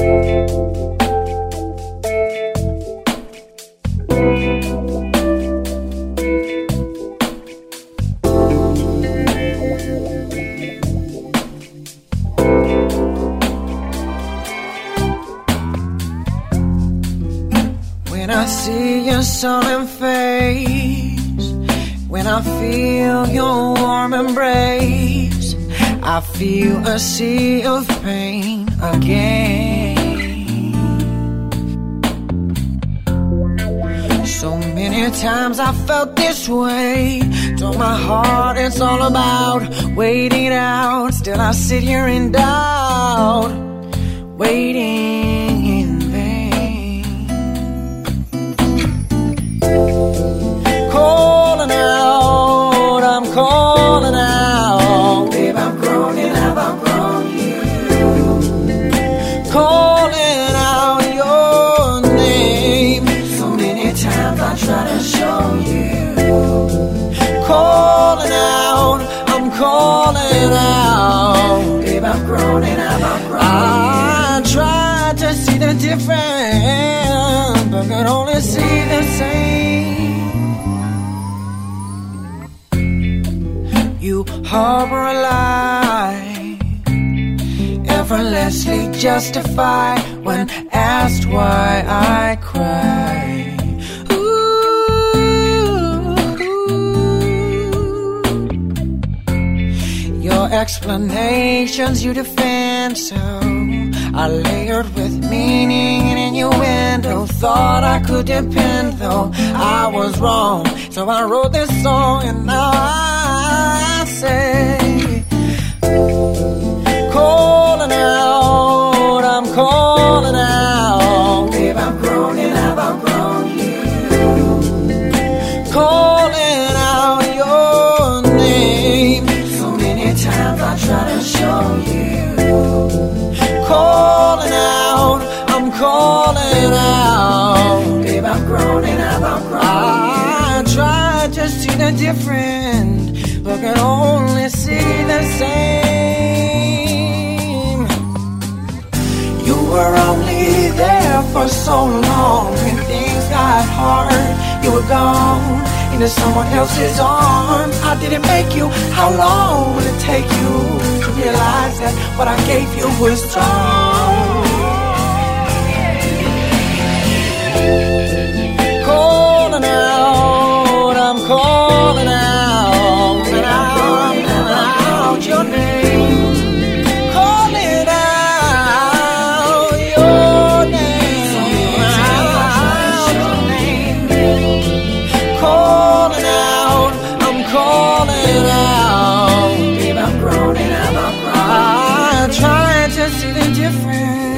When I see your sullen face, when I feel your warm embrace, I feel a sea of pain again. So many times I felt this way. Told my heart it's all about waiting out. Still I sit here in doubt, waiting in vain. Calling out, I'm calling out. Babe, I'm grown and I've outgrown you. Calling out your name. So many times I try to show you. Calling out, I'm calling out. Babe, I'm grown and I've outgrown you. I tried to see the difference, but could only see the same. You harbor a lie, effortlessly justify when asked why I cry. Your explanations you defend so are layered with meaning and innuendo. Thought I could depend, though I was wrong. So I wrote this song and now I say, calling out, I'm calling out. Babe, I'm grown and I've outgrown you. Calling out your name. So many times I try to show you. Calling out, I'm calling out. Babe, I'm grown and I've outgrown you. I tried to see the difference, but can only see the same. You were only there for so long. When things got hard, you were gone into someone else's arms. I didn't make you. How long will it take you to realize that what I gave you was wrong? Calling out, I'm calling out, and out your name. Calling out your name. Out your name. Calling out, I'm calling out. Babe, I'm grown and I'm outgrown. I tried to see the difference.